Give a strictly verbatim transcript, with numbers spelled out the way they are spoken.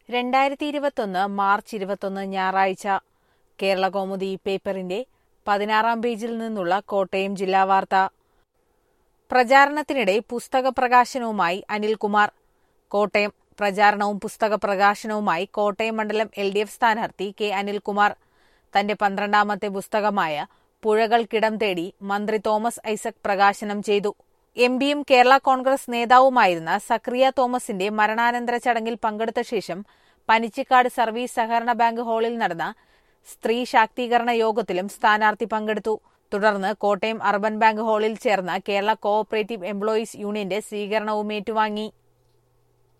രണ്ടായിരത്തി ഇരുപത്തൊന്ന് മാർച്ച് ഇരുപത്തൊന്ന് ഞായറാഴ്ച കേരളകൗമുദി പേപ്പറിന്റെ പതിനാറാം പേജിൽ നിന്നുള്ള കോട്ടയം ജില്ലാ വാർത്ത. പ്രചാരണത്തിനിടെ പുസ്തക പ്രകാശനവുമായി അനിൽകുമാർ. കോട്ടയം. പ്രചാരണവും പുസ്തക പ്രകാശനവുമായി കോട്ടയം മണ്ഡലം എൽ ഡി എഫ് സ്ഥാനാർത്ഥി കെ അനിൽകുമാർ. തന്റെ പന്ത്രണ്ടാമത്തെ പുസ്തകമായ പുഴകൾക്കിടം തേടി മന്ത്രി തോമസ് ഐസക് പ്രകാശനം ചെയ്തു. എം പിയും കേരള കോൺഗ്രസ് നേതാവുമായിരുന്ന സക്രിയ തോമസിന്റെ മരണാനന്തര ചടങ്ങിൽ പങ്കെടുത്ത ശേഷം പനിച്ചിക്കാട് സർവീസ് സഹകരണ ബാങ്ക് ഹാളിൽ നടന്ന സ്ത്രീ ശാക്തീകരണ യോഗത്തിലും സ്ഥാനാർത്ഥി പങ്കെടുത്തു. തുടർന്ന് കോട്ടയം അർബൻ ബാങ്ക് ഹാളിൽ ചേർന്ന കേരള കോ ഓപ്പറേറ്റീവ് എംപ്ലോയീസ് യൂണിയന്റെ സ്വീകരണവും ഏറ്റുവാങ്ങി.